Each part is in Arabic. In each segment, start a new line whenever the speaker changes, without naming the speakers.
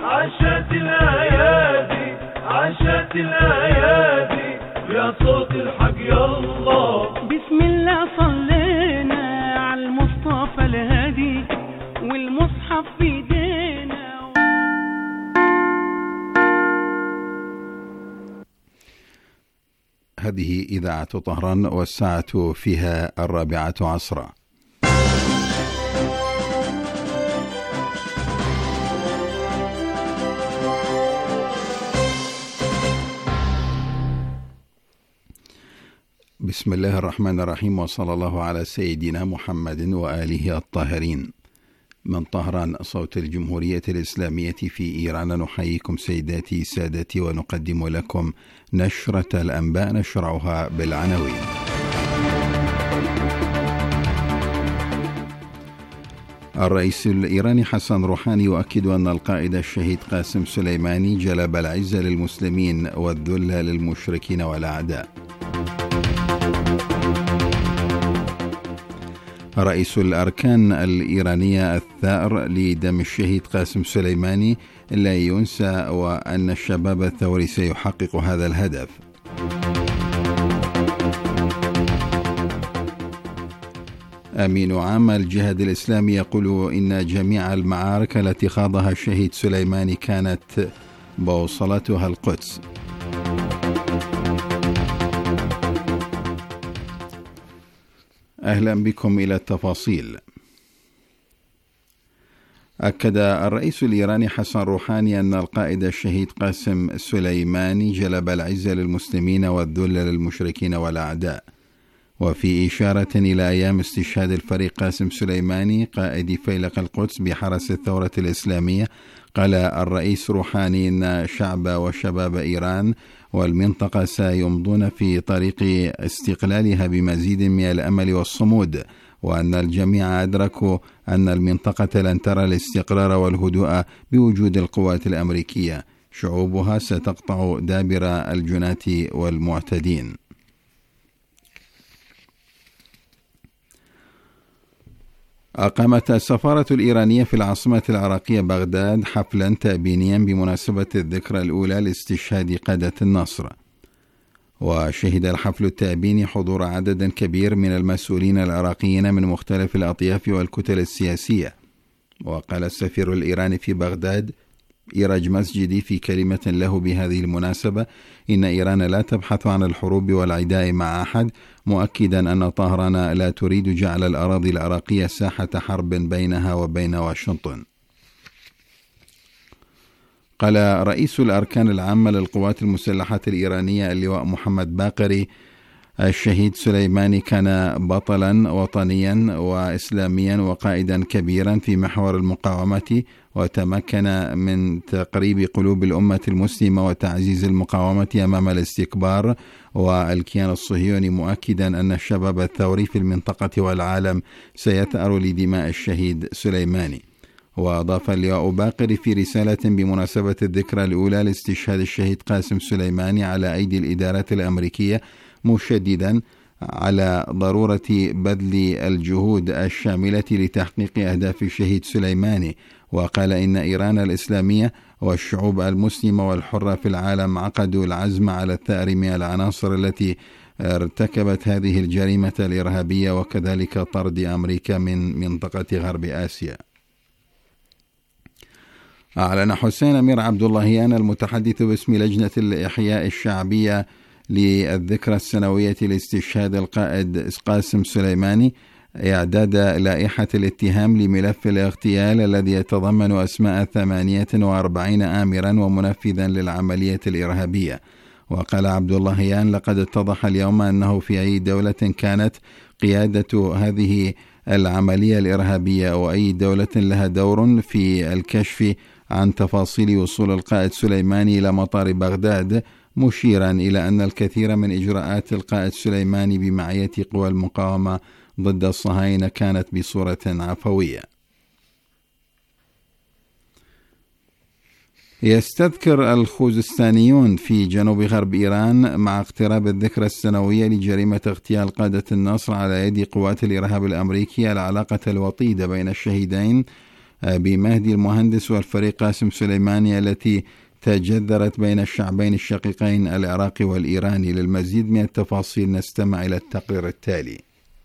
عاشت الأيادي عاشت الأيادي يا صوت الحق يالله.
بسم الله صلينا على المصطفى الهادي والمصحف في ايدينا.
هذه إذاعة طهران والساعة فيها 4 عصرا. بسم الله الرحمن الرحيم، وصلى الله على سيدنا محمد وآله الطاهرين. من طهران صوت الجمهورية الإسلامية في إيران، نحييكم سيداتي سادتي ونقدم لكم نشرة الأنباء نشرعها بالعناوين. الرئيس الإيراني حسن روحاني يؤكد أن القائد الشهيد قاسم سليماني جلب العز للمسلمين والذل للمشركين والأعداء. رئيس الأركان الإيرانية الثائر لدم الشهيد قاسم سليماني لا ينسى، وأن الشباب الثوري سيحقق هذا الهدف. أمين عام الجهاد الإسلامي يقول إن جميع المعارك التي خاضها الشهيد سليماني كانت بوصلتها القدس. أهلا بكم إلى التفاصيل. أكد الرئيس الإيراني حسن روحاني أن القائد الشهيد قاسم سليماني جلب العز للمسلمين والذل للمشركين والأعداء. وفي إشارة إلى أيام استشهاد الفريق قاسم سليماني قائد فيلق القدس بحرس الثورة الإسلامية، قال الرئيس روحاني إن شعب وشباب إيران والمنطقة سيمضون في طريق استقلالها بمزيد من الأمل والصمود، وأن الجميع أدركوا أن المنطقة لن ترى الاستقرار والهدوء بوجود القوات الأمريكية، شعوبها ستقطع دابر الجنات والمعتدين. أقامت السفارة الإيرانية في العاصمة العراقية بغداد حفلا تأبينيا بمناسبة الذكرى الأولى لاستشهاد قادة النصر، وشهد الحفل التأبيني حضور عدد كبير من المسؤولين العراقيين من مختلف الأطياف والكتل السياسية. وقال السفير الإيراني في بغداد إيراج مسجدي في كلمة له بهذه المناسبة إن إيران لا تبحث عن الحروب والعداء مع أحد، مؤكدا أن طهران لا تريد جعل الأراضي العراقية ساحة حرب بينها وبين واشنطن. قال رئيس الأركان العامة للقوات المسلحة الإيرانية اللواء محمد باقري الشهيد سليماني كان بطلا وطنيا وإسلاميا وقائدا كبيرا في محور المقاومة، وتمكن من تقريب قلوب الأمة المسلمة وتعزيز المقاومة أمام الاستكبار والكيان الصهيوني، مؤكدا أن الشباب الثوري في المنطقة والعالم سيثأر لدماء الشهيد سليماني. وأضاف اللواء باقري في رسالة بمناسبة الذكرى الأولى لاستشهاد الشهيد قاسم سليماني على أيدي الإدارات الأمريكية، مشددا على ضرورة بذل الجهود الشاملة لتحقيق أهداف الشهيد سليماني، وقال إن إيران الإسلامية والشعوب المسلمة والحرة في العالم عقدوا العزم على الثأر من العناصر التي ارتكبت هذه الجريمة الإرهابية، وكذلك طرد أمريكا من منطقة غرب آسيا. أعلن حسين أمير عبد اللهيان المتحدث باسم لجنة الإحياء الشعبية للذكرى السنوية لاستشهاد القائد قاسم سليماني إعداد لائحة الاتهام لملف الاغتيال الذي يتضمن أسماء 48 آمرا ومنفذا للعملية الإرهابية. وقال عبد اللهيان: لقد اتضح اليوم أنه في أي دولة كانت قيادة هذه العملية الإرهابية أو أي دولة لها دور في الكشف عن تفاصيل وصول القائد سليماني إلى مطار بغداد، مشيرا إلى أن الكثير من إجراءات القائد سليماني بمعية قوى المقاومة ضد الصهاينة كانت بصورة عفوية. يستذكر الخوزستانيون في جنوب غرب إيران مع اقتراب الذكرى السنوية لجريمة اغتيال قادة النصر على يد قوات الإرهاب الأمريكية العلاقة الوطيدة بين الشهيدين بمهدي المهندس والفريق قاسم سليماني التي تجذرت بين الشعبين الشقيقين العراقي والإيراني. للمزيد من التفاصيل نستمع إلى التقرير التالي.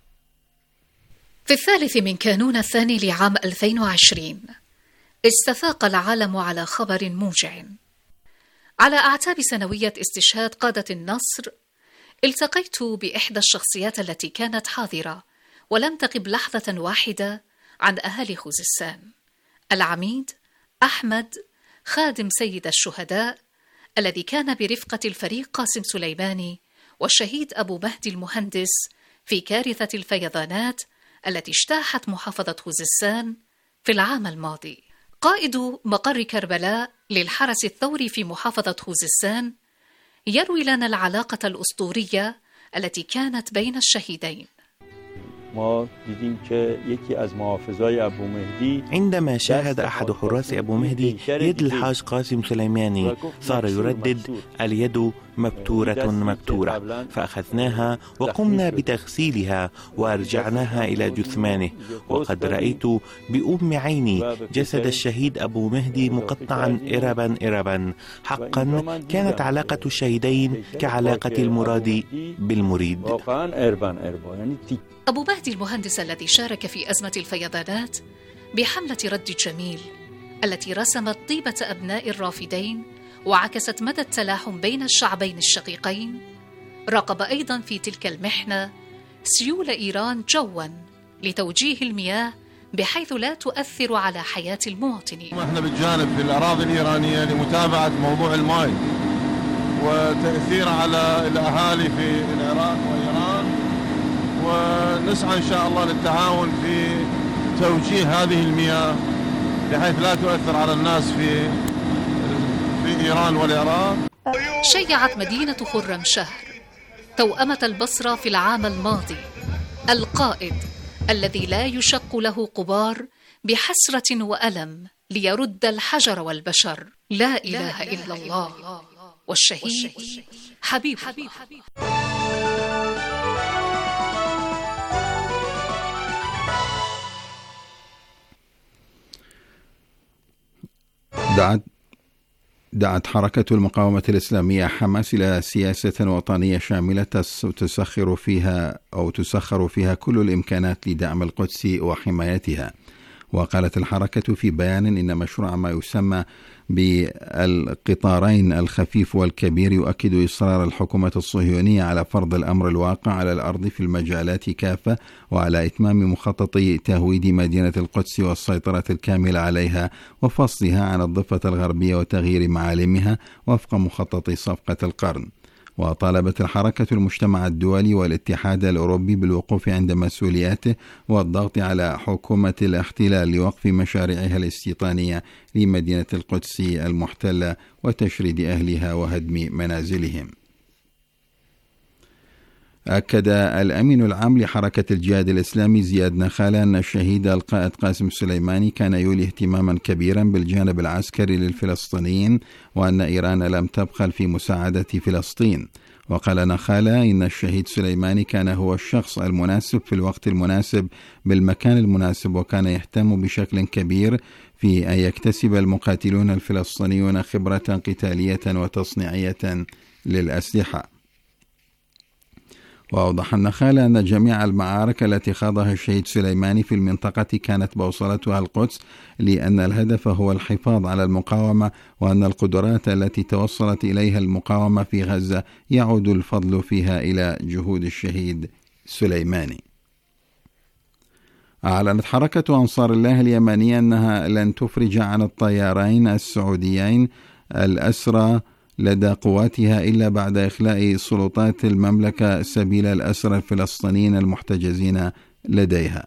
في 3 من كانون الثاني لعام 2020 استفاق العالم على خبر موجع. على أعتاب سنوية استشهاد قادة النصر التقيت بإحدى الشخصيات التي كانت حاضرة ولم تغب لحظة واحدة عن أهالي خوزستان، العميد أحمد خادم سيد الشهداء الذي كان برفقة الفريق قاسم سليماني والشهيد أبو مهدي المهندس في كارثة الفيضانات التي اجتاحت محافظة خوزستان في العام الماضي. قائد مقر كربلاء للحرس الثوري في محافظة خوزستان يروي لنا العلاقة الأسطورية التي كانت بين الشهيدين.
عندما شاهد أحد حراس أبو مهدي يد الحاج قاسم سليماني صار يردد اليد مبتورة، فأخذناها وقمنا بتغسيلها وأرجعناها إلى جثمانه، وقد رأيت بأم عيني جسد الشهيد أبو مهدي مقطعا إربا. حقا كانت علاقة الشهيدين كعلاقة المراد بالمريد.
أبو مهدي المهندس الذي شارك في أزمة الفيضانات بحملة رد الجميل التي رسمت طيبة أبناء الرافدين وعكست مدى التلاحم بين الشعبين الشقيقين، راقب أيضا في تلك المحنة سيول إيران جوا لتوجيه المياه بحيث لا تؤثر على حياة المواطنين.
احنا بالجانب في الأراضي الإيرانية لمتابعة موضوع الماء وتأثير على الأهالي في العراق وإيران، ونسعى إن شاء الله للتعاون في توجيه هذه المياه بحيث لا تؤثر على الناس في إيران والعراق.
شيعت مدينة خرمشهر توأمة البصرة في العام الماضي القائد الذي لا يشق له قبار بحسرة وألم ليرد الحجر والبشر. لا إله إلا الله والشهيد حبيب الله.
دعت حركة المقاومة الإسلامية حماس إلى سياسة وطنية شاملة تسخر فيها كل الإمكانات لدعم القدس وحمايتها. وقالت الحركة في بيان إن مشروع ما يسمى بالقطارين الخفيف والكبير يؤكد إصرار الحكومة الصهيونية على فرض الأمر الواقع على الأرض في المجالات كافة، وعلى إتمام مخطط تهويد مدينة القدس والسيطرة الكاملة عليها وفصلها عن الضفة الغربية وتغيير معالمها وفق مخطط صفقة القرن. وطالبت الحركة المجتمع الدولي والاتحاد الأوروبي بالوقوف عند مسؤولياته والضغط على حكومة الاحتلال لوقف مشاريعها الاستيطانية لمدينة القدس المحتلة وتشريد أهلها وهدم منازلهم. أكد الأمين العام لحركة الجهاد الإسلامي زياد نخالة أن الشهيد القائد قاسم سليماني كان يولي اهتماما كبيرا بالجانب العسكري للفلسطينيين، وأن إيران لم تبخل في مساعدة فلسطين. وقال نخالة إن الشهيد سليماني كان هو الشخص المناسب في الوقت المناسب بالمكان المناسب، وكان يهتم بشكل كبير في أن يكتسب المقاتلون الفلسطينيون خبرة قتالية وتصنيعية للأسلحة. وأوضح النخالة أن جميع المعارك التي خاضها الشهيد سليماني في المنطقة كانت بوصلتها القدس، لأن الهدف هو الحفاظ على المقاومة، وأن القدرات التي توصلت إليها المقاومة في غزة يعود الفضل فيها إلى جهود الشهيد سليماني. أعلنت حركة أنصار الله اليمنية أنها لن تفرج عن الطيارين السعوديين الأسرى لدى قواتها إلا بعد إخلاء سلطات المملكة سبيل الأسرى الفلسطينيين المحتجزين لديها.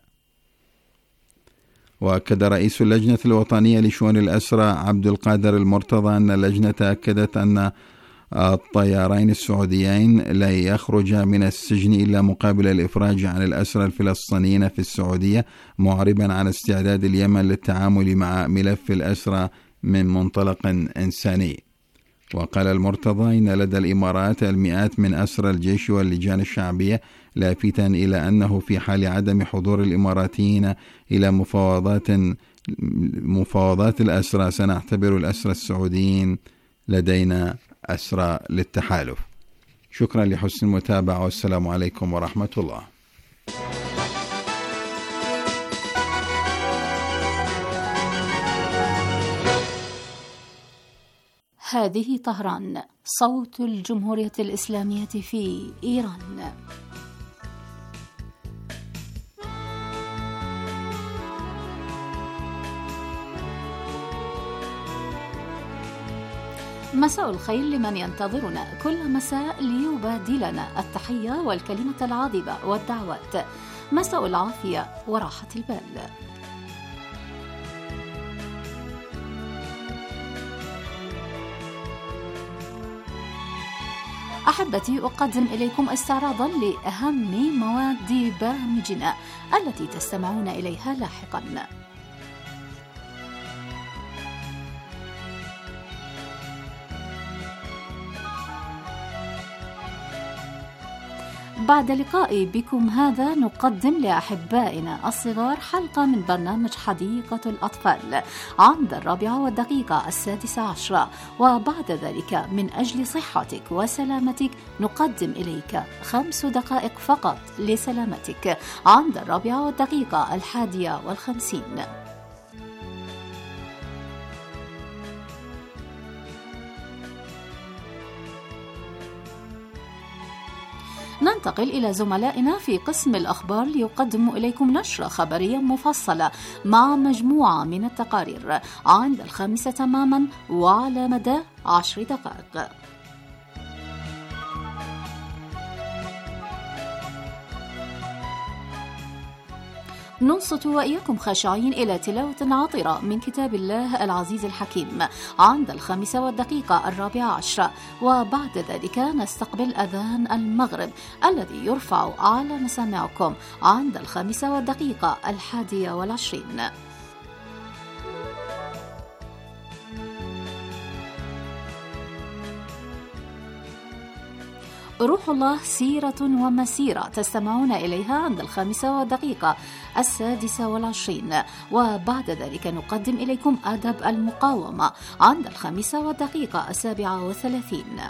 وأكد رئيس اللجنة الوطنية لشؤون الأسرى عبد القادر المرتضى أن اللجنة أكدت أن الطيارين السعوديين لا يخرجا من السجن إلا مقابل الإفراج عن الأسرى الفلسطينيين في السعودية، معربا عن استعداد اليمن للتعامل مع ملف الأسرى من منطلق إنساني. وقال المرتضى إن لدى الإمارات المئات من أسرى الجيش واللجان الشعبية، لافتا إلى أنه في حال عدم حضور الإماراتيين إلى مفاوضات مفاوضات الأسرى سنعتبر الأسرى السعوديين لدينا أسرى للتحالف. شكرا لحسن المتابعة، والسلام عليكم ورحمة الله.
هذه طهران، صوت الجمهورية الإسلامية في إيران. مساء الخير لمن ينتظرنا كل مساء ليبادلنا التحية والكلمة العاذبة والدعوات. مساء العافية وراحة البال. أحبتي، أقدم إليكم استعراضا لأهم مواد برامجنا التي تستمعون إليها لاحقا. بعد لقائي بكم هذا نقدم لأحبائنا الصغار حلقة من برنامج حديقة الأطفال عند 4:06، وبعد ذلك من أجل صحتك وسلامتك نقدم إليك 5 دقائق فقط لسلامتك عند 4:51. ننتقل إلى زملائنا في قسم الأخبار ليقدموا إليكم نشرة خبرية مفصلة مع مجموعة من التقارير عند 5 تماما وعلى مدى 10 دقائق. ننصت وإياكم خاشعين إلى تلاوة عاطرة من كتاب الله العزيز الحكيم عند 5:14، وبعد ذلك نستقبل أذان المغرب الذي يرفع على مسامعكم عند 5:21. روح الله سيرة ومسيرة تستمعون إليها عند 5:26، وبعد ذلك نقدم إليكم أدب المقاومة عند 5:37.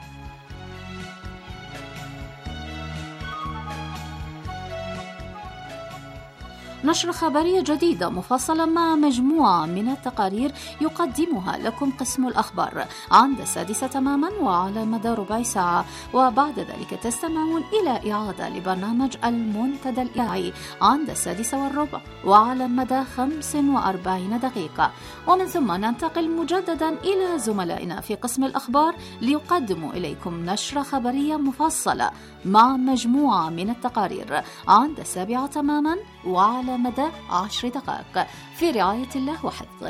نشرة خبرية جديدة مفصلة مع مجموعة من التقارير يقدمها لكم قسم الأخبار عند 6 تماما وعلى مدى ربع ساعة، وبعد ذلك تستمعون إلى إعادة لبرنامج المنتدى الإذاعي عند 6:15 وعلى مدى 45 دقيقة، ومن ثم ننتقل مجددا إلى زملائنا في قسم الأخبار ليقدموا إليكم نشرة خبرية مفصلة مع مجموعة من التقارير عند 7 تماما وعلى مدى 10 دقائق في رعاية الله وحفظه.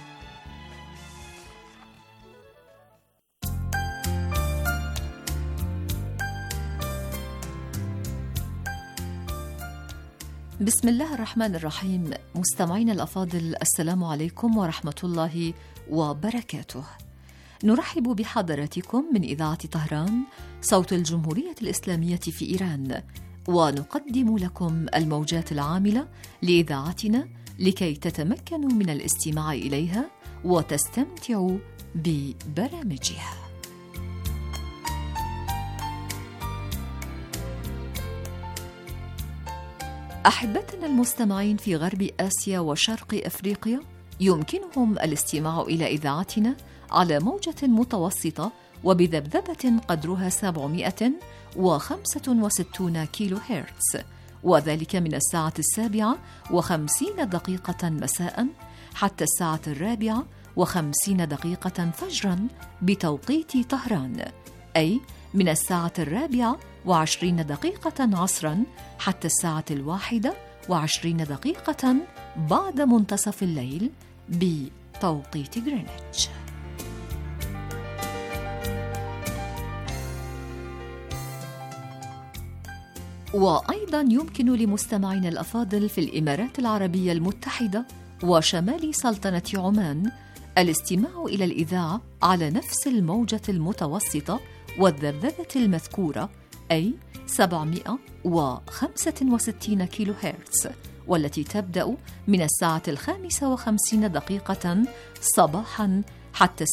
بسم الله الرحمن الرحيم. مستمعينا الأفاضل، السلام عليكم ورحمة الله وبركاته. نرحب بحضراتكم من إذاعة طهران صوت الجمهورية الإسلامية في إيران، ونقدم لكم الموجات العاملة لإذاعتنا لكي تتمكنوا من الاستماع إليها وتستمتعوا ببرامجها. أحبتنا المستمعين في غرب آسيا وشرق أفريقيا يمكنهم الاستماع إلى إذاعتنا على موجة متوسطة وبذبذبة قدرها 765 كيلو هرتز، وذلك من 7:50 مساء حتى 4:50 فجرا بتوقيت طهران، أي من 4:20 عصرا حتى 1:21 بعد منتصف الليل بتوقيت غرينتش. وأيضا يمكن لمستمعينا الأفاضل في الإمارات العربية المتحدة وشمال سلطنة عمان الاستماع إلى الإذاعة على نفس الموجة المتوسطة والذبذبة المذكورة، أي 765 كيلو هرتز، والتي تبدأ من 5:55 صباحاً حتى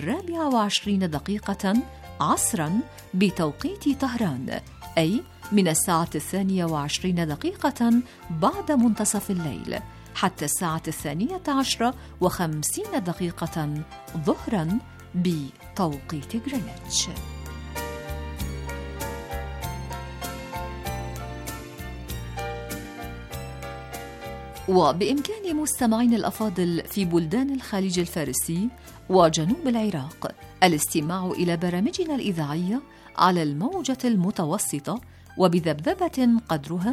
4:24 عصراً بتوقيت طهران، أي من 22:20 بعد منتصف الليل حتى 12:50 ظهراً بتوقيت غرينتش. وبإمكان مستمعين الأفاضل في بلدان الخليج الفارسي وجنوب العراق الاستماع إلى برامجنا الإذاعية على الموجة المتوسطة وبذبذبة قدرها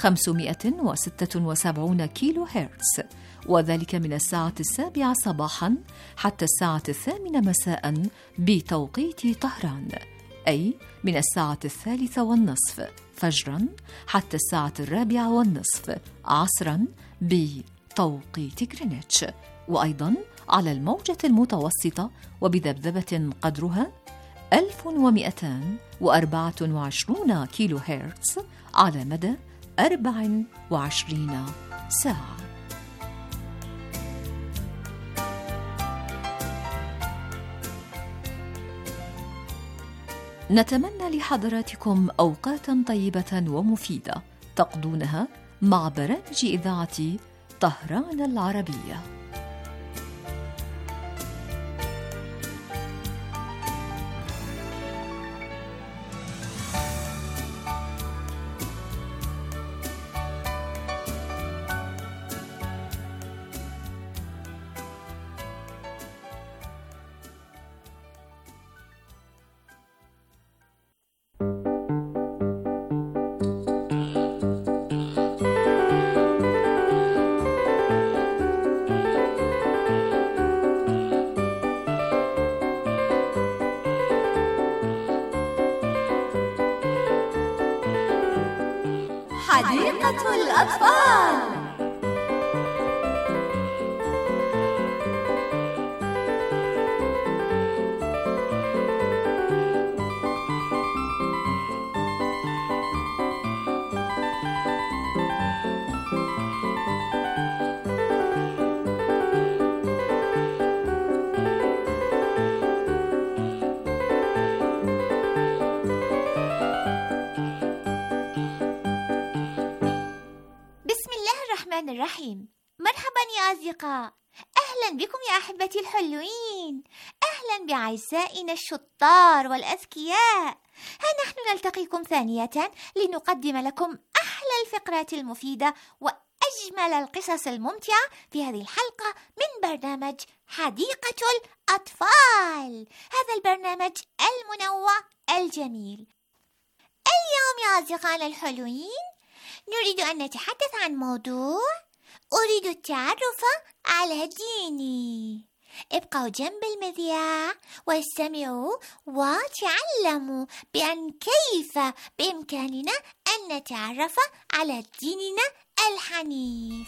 576 كيلو هرتز، وذلك من 7:07 صباحاً حتى 8:00 مساء بتوقيت طهران، أي من 3:30 فجراً حتى 4:40 عصراً بتوقيت غرينتش، وأيضاً على الموجة المتوسطة وبذبذبة قدرها 1224 كيلو هرتز على مدى 24 ساعة. نتمنى لحضراتكم أوقاتاً طيبة ومفيدة تقضونها مع برامج إذاعة طهران العربية.
حديقة الأطفال.
الرحيم. مرحبا يا أصدقاء، أهلا بكم يا أحبتي الحلوين، أهلا بعزائنا الشطار والأذكياء. ها نحن نلتقيكم ثانية لنقدم لكم أحلى الفقرات المفيدة وأجمل القصص الممتعة في هذه الحلقة من برنامج حديقة الأطفال، هذا البرنامج المنوع الجميل. اليوم يا أصدقائنا الحلوين نريد أن نتحدث عن موضوع أريد التعرف على ديني. ابقوا جنب المذياع واستمعوا وتعلموا بأن كيف بإمكاننا أن نتعرف على ديننا الحنيف.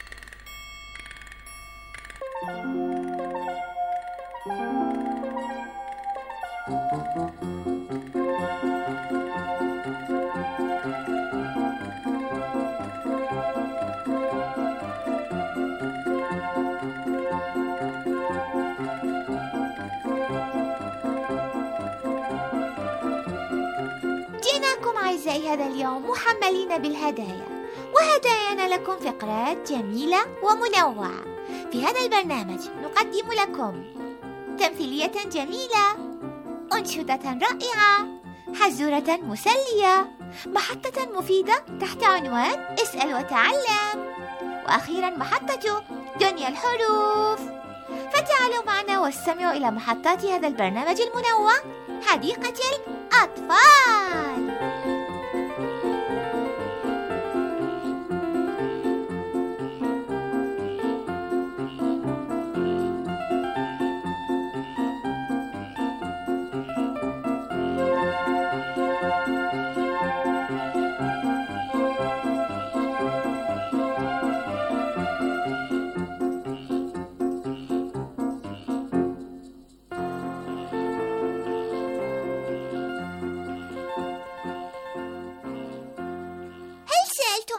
أعزائي هذا اليوم محملين بالهدايا، وهدايانا لكم فقرات جميلة ومنوعة. في هذا البرنامج نقدم لكم تمثيلية جميلة، أنشودة رائعة، حزورة مسلية، محطة مفيدة تحت عنوان اسأل وتعلم، وأخيرا محطة دنيا الحروف. فتعالوا معنا واستمعوا إلى محطات هذا البرنامج المنوع حديقة الأطفال.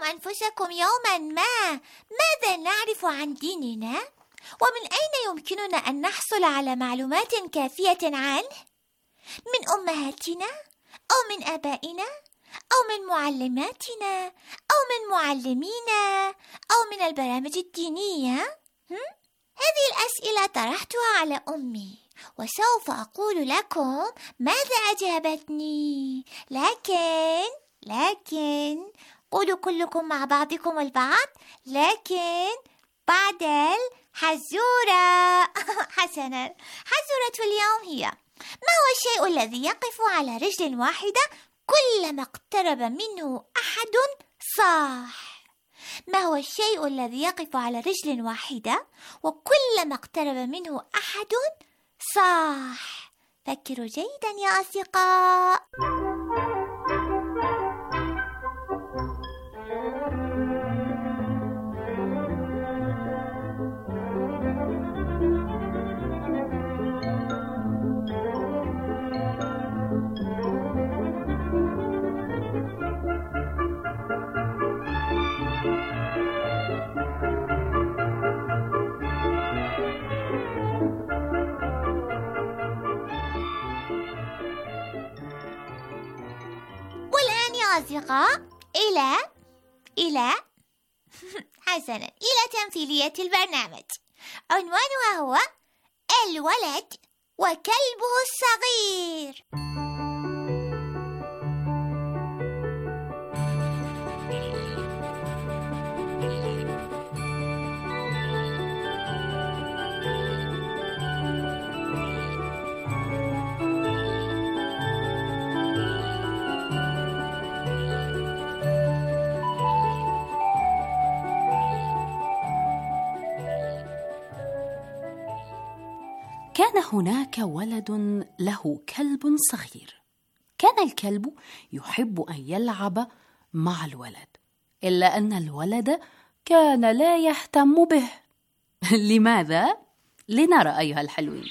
أنفسكم يوما ما ماذا نعرف عن ديننا؟ ومن أين يمكننا أن نحصل على معلومات كافية عنه؟ من أمهاتنا؟ أو من آبائنا؟ أو من معلماتنا؟ أو من معلمينا؟ أو من البرامج الدينية؟ هذه الأسئلة طرحتها على أمي، وسوف أقول لكم ماذا أجابتني. لكن قولوا كلكم مع بعضكم البعض، لكن بعد الحزورة. حسنا، حزورة اليوم هي: ما هو الشيء الذي يقف على رجل واحدة كلما اقترب منه أحد صاح؟ ما هو الشيء الذي يقف على رجل واحدة وكلما اقترب منه أحد صاح؟ فكروا جيدا يا أصدقاء. أصدقاء إلى حسنا، إلى تمثيلية البرنامج. عنوانها هو الولد وكلبه الصغير.
كان هناك ولد له كلب صغير. كان الكلب يحب أن يلعب مع الولد، إلا أن الولد كان لا يهتم به. لماذا؟ لنرى أيها الحلوين.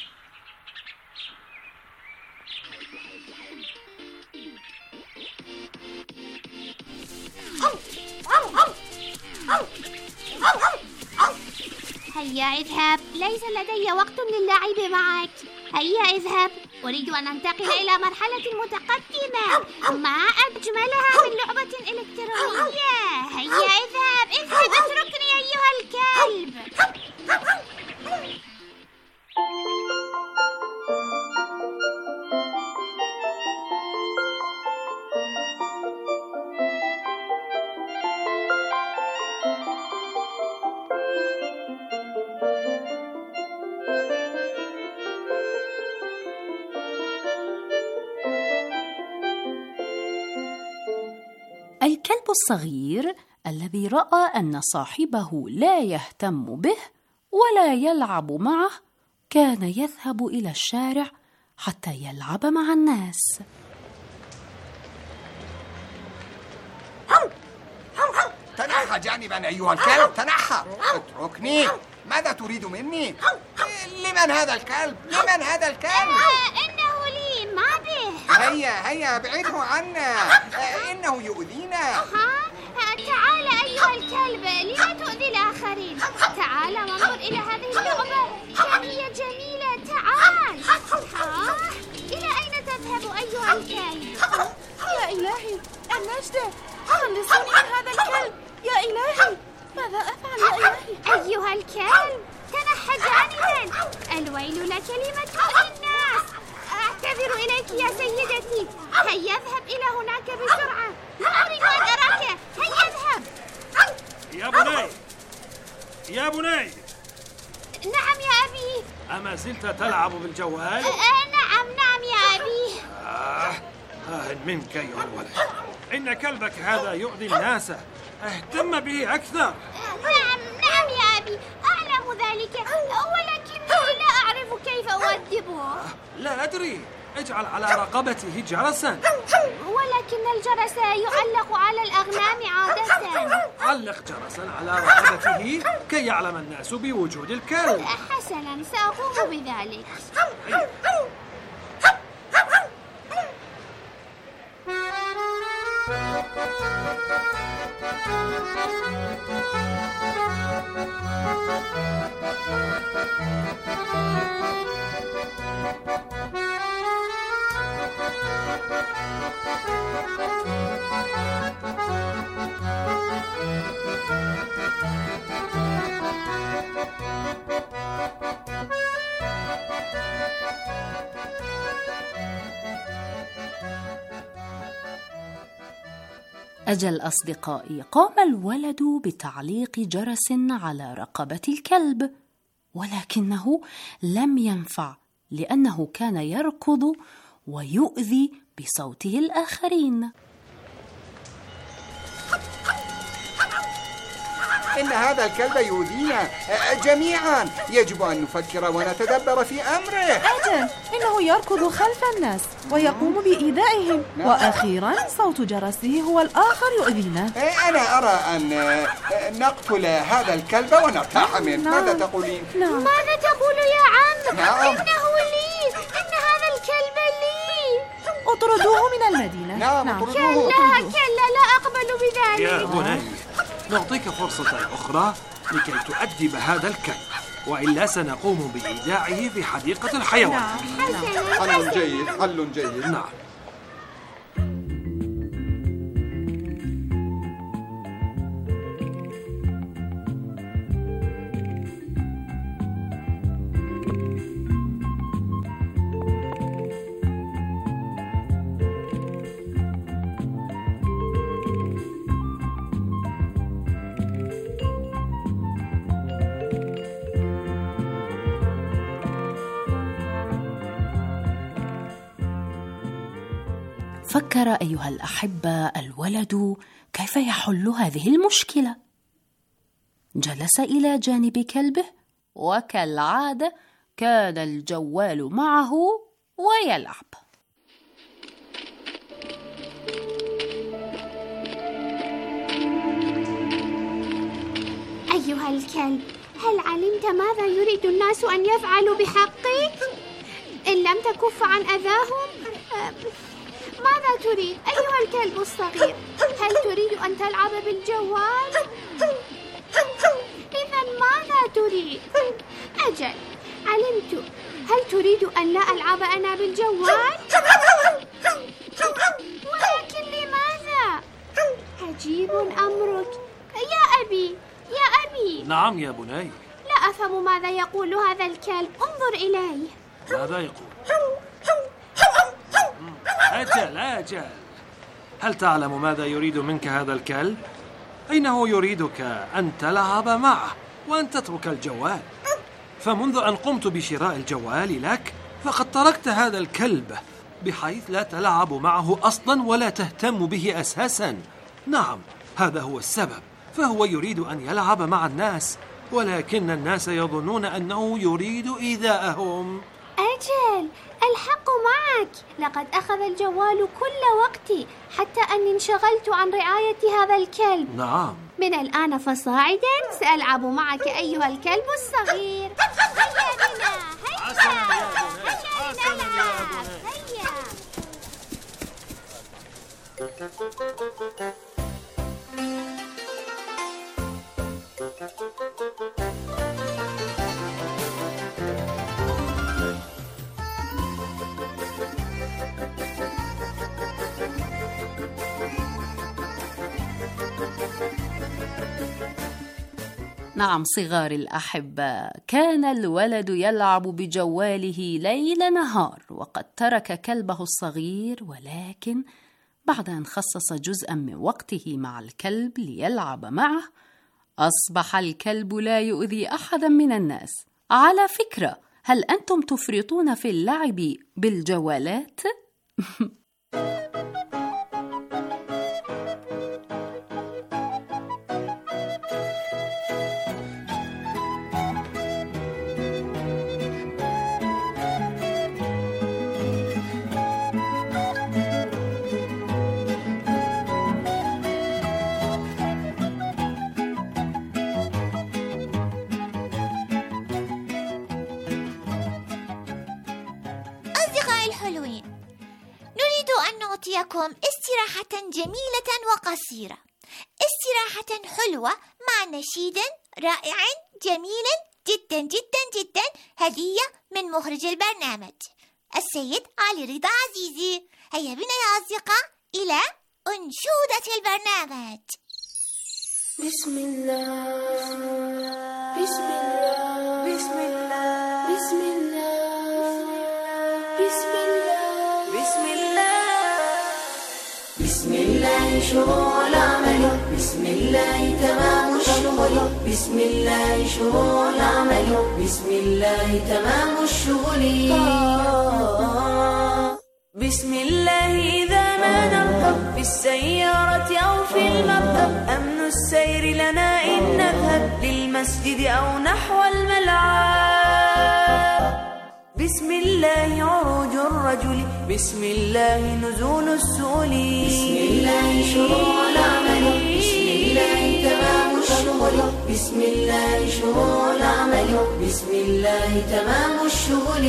هيا اذهب، ليس لدي وقت للعب معك. هيا اذهب، أريد أن أنتقل إلى مرحلة متقدمة، ما أجملها من لعبة إلكترونية. هيا اذهب، اتركني أيها الكلب.
الكلب الصغير الذي رأى أن صاحبه لا يهتم به ولا يلعب معه كان يذهب إلى الشارع حتى يلعب مع الناس.
تنحى جانبا أيها الكلب، تنحى، اتركني. ماذا تريد مني؟ لمن هذا الكلب؟ لمن هذا الكلب؟
إنه لي، ما به.
هيا ابعده عنا، إنه يؤذينا.
تعال أيها الكلب، لما تؤذي الآخرين؟ تعال وانظر إلى هذه اللعبة، هي جميلة. تعال. إلى أين تذهب أيها الكلب؟
يا إلهي، النجدة، خلصوني من هذا الكلب. يا إلهي، ماذا أفعل يا إلهي؟
أيها الكلب، تنحى جانبا. الويل لك لما تؤذي الناس. أعتذر إليك يا سيدتي. هيا اذهب إلى هناك بسرعة، لا أريد أن أراك. هيا اذهب.
يا بني.
نعم يا أبي.
أما زلت تلعب بالجوال؟
نعم يا أبي.
منك أيها الولد، إن كلبك هذا يؤذي الناس، اهتم به أكثر.
نعم يا أبي، أعلم ذلك، ولكني لا أعرف كيف أؤدبه.
لا أدري، اجعل على رقبته جرسا.
ولكن الجرس يعلق على الأغنام عادة.
علق جرسا على رقبته كي يعلم الناس بوجود الكلب.
حسنا، سأقوم بذلك.
أجل أصدقائي، قام الولد بتعليق جرس على رقبة الكلب، ولكنه لم ينفع لأنه كان يركض ويؤذي بصوته الآخرين.
إن هذا الكلب يؤذينا جميعا، يجب أن نفكر ونتدبر في أمره.
أجل، إنه يركض خلف الناس ويقوم بإيذائهم، وأخيرا صوت جرسه هو الآخر يؤذينا.
أنا أرى أن نقتل هذا الكلب ونرتاح منه. ماذا تقولين؟
ماذا تقول يا عم؟
نعم.
إنه لي، إن هذا الكلب لي.
اطردوه من المدينة.
نعم.
كلا لا أقبل بذلك.
يا بني، نعطيك فرصة أخرى لكي تؤدب هذا الكلب، وإلا سنقوم بإيداعه في حديقة الحيوان.
حل جيد.
نعم.
فكر أيها الأحبة الولد كيف يحل هذه المشكلة. جلس إلى جانب كلبه، وكالعادة كان الجوال معه ويلعب.
أيها الكلب، هل علمت ماذا يريد الناس أن يفعلوا بحقي؟ إن لم تكف عن أذاهم، ماذا تريد أيها الكلب الصغير؟ هل تريد أن تلعب بالجوال؟ إذن ماذا تريد؟ أجل، علمت. هل تريد أن لا ألعب أنا بالجوال؟ ولكن لماذا؟ عجيب أمرك. يا أبي.
نعم يا بني.
لا أفهم ماذا يقول هذا الكلب. انظر إليه.
ماذا يقول؟ أجل، هل تعلم ماذا يريد منك هذا الكلب؟ إنه يريدك أن تلعب معه وأن تترك الجوال، فمنذ أن قمت بشراء الجوال لك فقد تركت هذا الكلب بحيث لا تلعب معه أصلا ولا تهتم به أساسا. نعم، هذا هو السبب، فهو يريد أن يلعب مع الناس، ولكن الناس يظنون أنه يريد إيذاءهم.
أجل، الحق معك. لقد أخذ الجوال كل وقتي حتى أني انشغلت عن رعاية هذا الكلب.
نعم.
من الآن فصاعدا سألعب معك أيها الكلب الصغير. هيا بنا، هيا لنلعب، هيا.
نعم صغار الأحبة، كان الولد يلعب بجواله ليل نهار، وقد ترك كلبه الصغير، ولكن بعد أن خصص جزءا من وقته مع الكلب ليلعب معه، أصبح الكلب لا يؤذي أحدا من الناس. على فكرة، هل أنتم تفرطون في اللعب بالجوالات؟
نعطيكم استراحة جميلة وقصيرة، استراحة حلوة مع نشيد رائع جميل جدا جدا جدا، هدية من مخرج البرنامج السيد علي رضا عزيزي. هيا بنا يا أصدقاء إلى أنشودة البرنامج.
بسم الله بسم الله بسم الله بسم الله بسم الله بسم الله بسم بسم الله شروع العمل، بسم الله تمام الشغل، بسم الله شروع العمل، بسم الله تمام الشغل. بسم الله إذا ما نركب في السيارة أو في المركب، أمن السير لنا إن نذهب للمسجد أو نحو الملعب. بسم الله عروج الرجل، بسم الله نزول السؤل، بسم الله شروع العمل، بسم الله تمام الشغل، بسم الله شروع العمل، بسم الله تمام الشغل.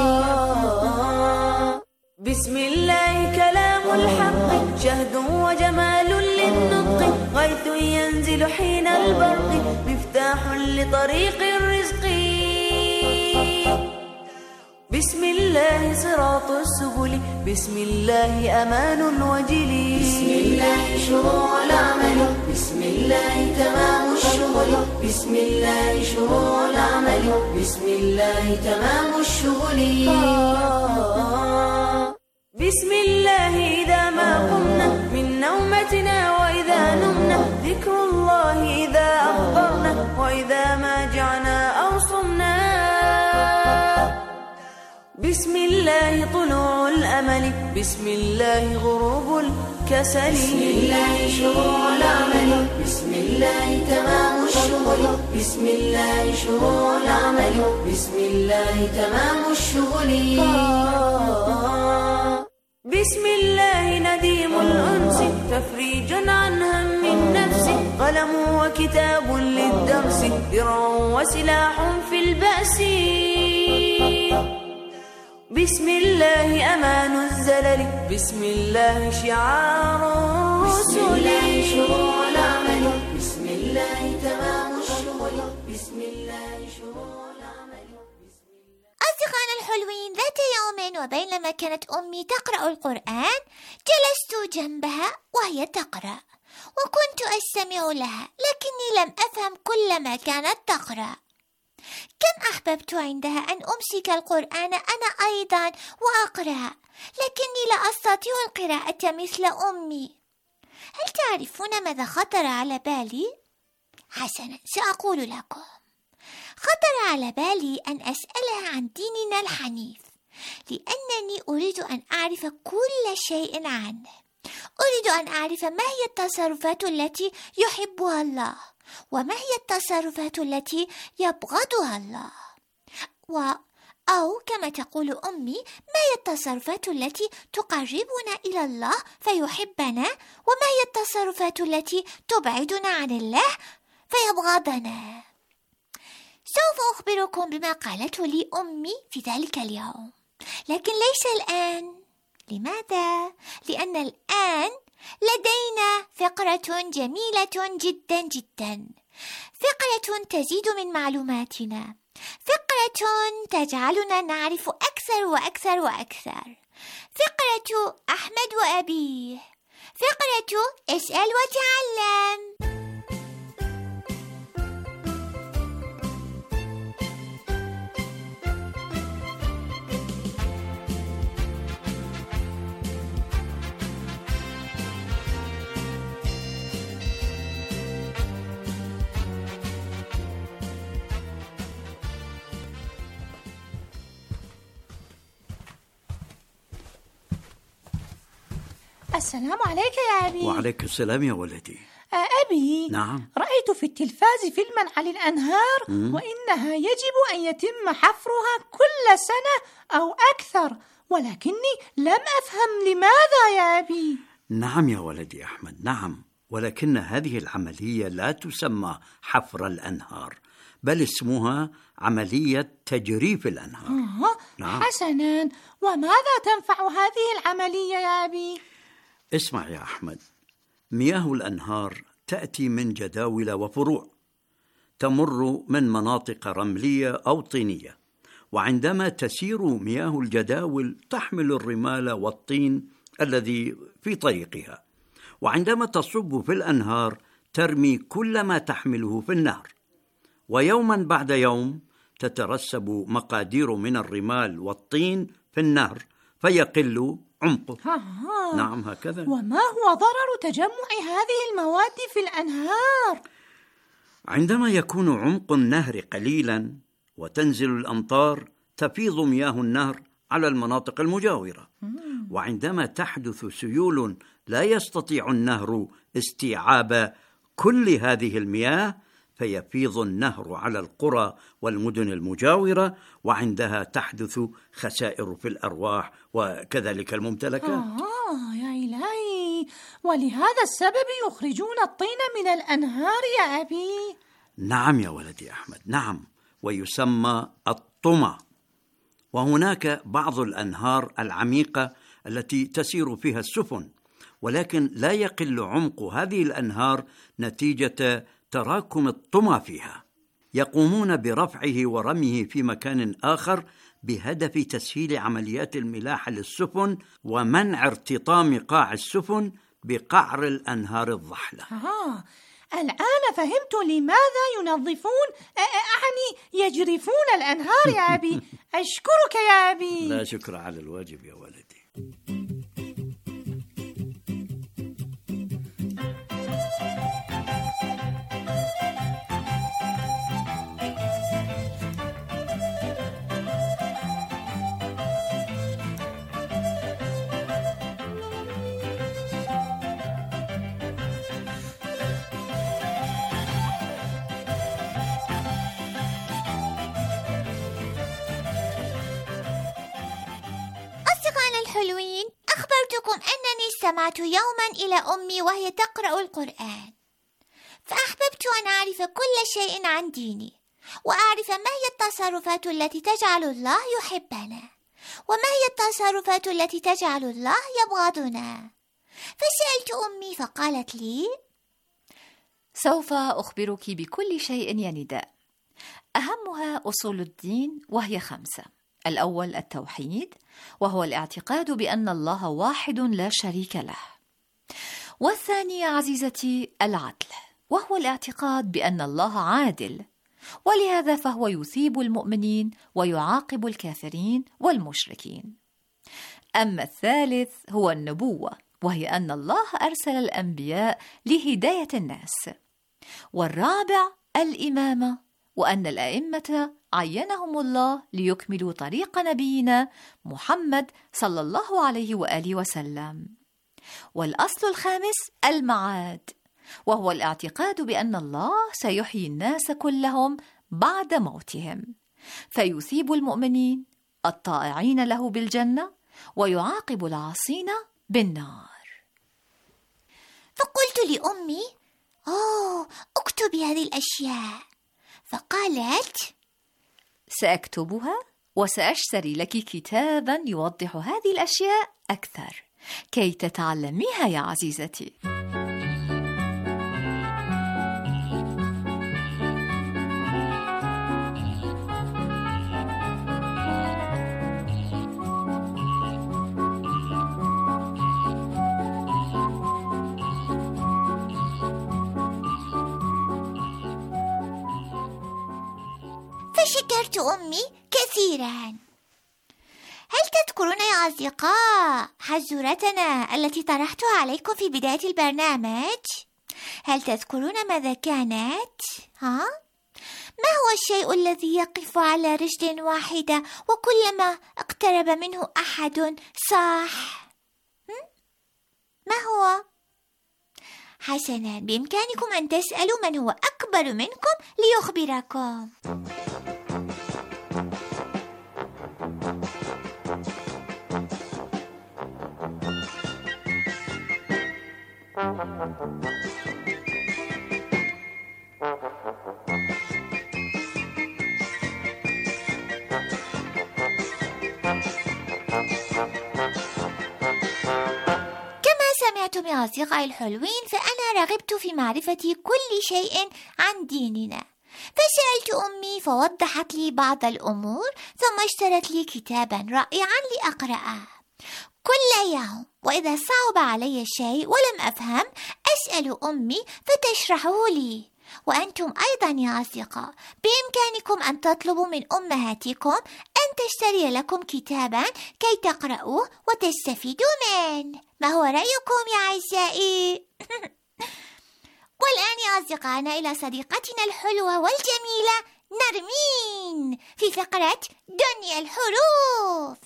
بسم الله كلام الحق، شهد وجمال للنطق، غيث ينزل حين البرق، مفتاح لطريق الرزق. بسم الله صراط السبل، بسم الله أمان الوجل، بسم الله شروع العمل، بسم الله تمام الشغل، بسم الله شروع العمل، بسم الله تمام الشغل. بسم الله إذا ما قمنا من نومتنا وإذا نمنا، ذكر الله إذا أخبرنا وإذا ما جعنا أو صمنا. بسم الله طلوع الأمل، بسم الله غروب الكسل، بسم الله شروع العمل، بسم الله تمام الشغل، بسم الله شروع العمل، بسم الله تمام الشغل. بسم الله نديم الأنس، تفريج عن هم النفس، قلم وكتاب للدرس، درع وسلاح في البأس. بسم الله أمان الزلل، بسم الله شعار الرسل، بسم الله شروع العمل، بسم الله تمام الشغل، بسم الله شروع العمل.
أصدقائنا الحلوين، ذات يوم وبينما كانت أمي تقرأ القرآن جلست جنبها وهي تقرأ، وكنت أستمع لها لكني لم أفهم كل ما كانت تقرأ. كم أحببت عندها أن أمسك القرآن أنا أيضا وأقرأ، لكني لا أستطيع القراءة مثل أمي. هل تعرفون ماذا خطر على بالي؟ حسنا، سأقول لكم. خطر على بالي أن أسألها عن ديننا الحنيف، لأنني أريد أن أعرف كل شيء عنه. أريد أن أعرف ما هي التصرفات التي يحبها الله، وما هي التصرفات التي يبغضها الله، أو كما تقول أمي، ما هي التصرفات التي تقربنا إلى الله فيحبنا، وما هي التصرفات التي تبعدنا عن الله فيبغضنا. سوف أخبركم بما قالته لي أمي في ذلك اليوم، لكن ليس الآن. لماذا؟ لأن الآن لدينا فقرة جميلة جدا جدا، فقرة تزيد من معلوماتنا، فقرة تجعلنا نعرف أكثر وأكثر وأكثر، فقرة أحمد وأبيه، فقرة اسأل وتعلم.
السلام عليك يا أبي.
وعليك السلام يا ولدي.
أبي،
نعم.
رأيت في التلفاز فيلما عن الأنهار وإنها يجب أن يتم حفرها كل سنة أو أكثر، ولكني لم أفهم لماذا يا أبي.
نعم يا ولدي أحمد، نعم، ولكن هذه العملية لا تسمى حفر الأنهار، بل اسمها عملية تجريف الأنهار.
نعم. حسناً، وماذا تنفع هذه العملية يا أبي؟
اسمع يا أحمد، مياه الأنهار تأتي من جداول وفروع، تمر من مناطق رملية أو طينية، وعندما تسير مياه الجداول تحمل الرمال والطين الذي في طريقها، وعندما تصب في الأنهار ترمي كل ما تحمله في النهر، ويوما بعد يوم تترسب مقادير من الرمال والطين في النهر، فيقل عمقه. نعم هكذا.
وما هو ضرر تجمع هذه المواد في الأنهار؟
عندما يكون عمق النهر قليلا وتنزل الأمطار تفيض مياه النهر على المناطق المجاورة، وعندما تحدث سيول لا يستطيع النهر استيعاب كل هذه المياه فيفيض النهر على القرى والمدن المجاورة، وعندها تحدث خسائر في الأرواح وكذلك الممتلكات.
يا إلهي، ولهذا السبب يخرجون الطين من الأنهار يا أبي؟
نعم يا ولدي أحمد، نعم، ويسمى الطمى. وهناك بعض الأنهار العميقة التي تسير فيها السفن، ولكن لا يقل عمق هذه الأنهار نتيجة تراكم الطمى فيها. يقومون برفعه ورميه في مكان آخر بهدف تسهيل عمليات الملاحة للسفن ومنع ارتطام قاع السفن بقعر الأنهار الضحلة.
الآن فهمت لماذا ينظفون يجرفون الأنهار يا أبي. أشكرك يا أبي.
لا شكر على الواجب يا ولدي.
الحلوين، أخبرتكم أنني استمعت يوما إلى أمي وهي تقرأ القرآن، فأحببت أن أعرف كل شيء عن ديني، وأعرف ما هي التصرفات التي تجعل الله يحبنا، وما هي التصرفات التي تجعل الله يبغضنا. فسألت أمي فقالت لي:
سوف أخبرك بكل شيء يا نداء. أهمها أصول الدين وهي 5. الأول التوحيد، وهو الاعتقاد بأن الله واحد لا شريك له. والثاني عزيزتي العدل، وهو الاعتقاد بأن الله عادل، ولهذا فهو يثيب المؤمنين ويعاقب الكافرين والمشركين. أما الثالث هو النبوة، وهي أن الله أرسل الأنبياء لهداية الناس. والرابع الإمامة، وأن الأئمة عينهم الله ليكملوا طريق نبينا محمد صلى الله عليه وآله وسلم. والأصل الخامس المعاد، وهو الاعتقاد بأن الله سيحيي الناس كلهم بعد موتهم، فيثيب المؤمنين الطائعين له بالجنة ويعاقب العاصين بالنار.
فقلت لأمي: اكتبي هذه الأشياء. فقالت:
سأكتبها، وسأشتري لك كتابا يوضح هذه الأشياء أكثر كي تتعلميها يا عزيزتي.
فشكرت أمي كثيرا. هل تذكرون يا أصدقاء حزورتنا التي طرحتها عليكم في بداية البرنامج؟ هل تذكرون ماذا كانت؟ ما هو الشيء الذي يقف على رجل واحدة وكلما اقترب منه أحد صاح؟ ما هو؟ حسنا، بإمكانكم أن تسألوا من هو أكبر منكم ليخبركم. سمعتم يا أصدقائي الحلوين، فأنا رغبت في معرفة كل شيء عن ديننا، فسألت أمي فوضحت لي بعض الأمور، ثم اشترت لي كتابا رائعا لأقرأه كل يوم. وإذا صعب علي شيء ولم أفهم أسأل أمي فتشرحه لي. وأنتم أيضا يا أصدقاء بإمكانكم أن تطلبوا من أمهاتكم أن تشتري لكم كتابا كي تقرأوه وتستفيدوا منه. ما هو رأيكم يا أعزائي؟ والآن يا أصدقائنا إلى صديقتنا الحلوة والجميلة نرمين في فقرة دنيا الحروف.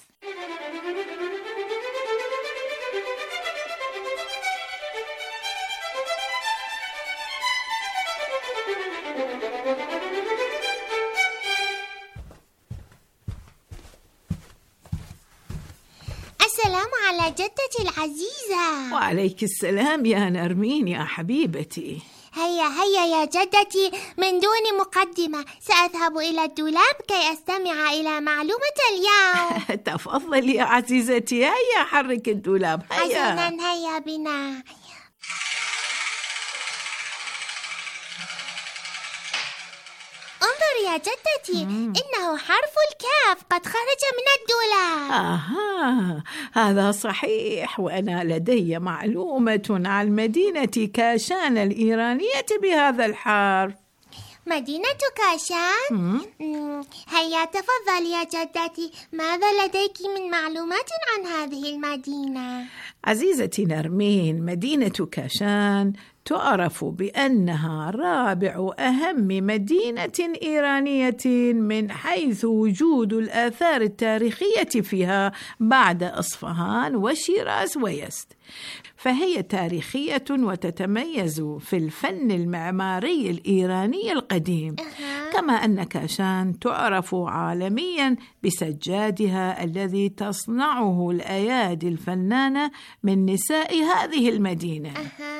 السلام على جدتي العزيزة.
وعليك السلام يا نرمين يا حبيبتي.
هيا يا جدتي، من دون مقدمة سأذهب إلى الدولاب كي أستمع إلى معلومة اليوم.
تفضلي يا عزيزتي، هيا حرك الدولاب.
حسناً، هيا بنا. انظر يا جدتي، إنه حرف الكاف قد خرج من الدولاب.
هذا صحيح، وأنا لدي معلومة عن مدينة كاشان الإيرانية بهذا الحرف.
مدينة كاشان؟ هيا تفضل يا جدتي، ماذا لديك من معلومات عن هذه المدينة؟
عزيزتي نرمين، مدينة كاشان تعرف بأنها رابع أهم مدينة إيرانية من حيث وجود الآثار التاريخية فيها بعد أصفهان وشيراز ويزد، فهي تاريخية وتتميز في الفن المعماري الإيراني القديم. كما أن كاشان تعرف عالميا بسجادها الذي تصنعه الأيادي الفنانة من نساء هذه المدينة.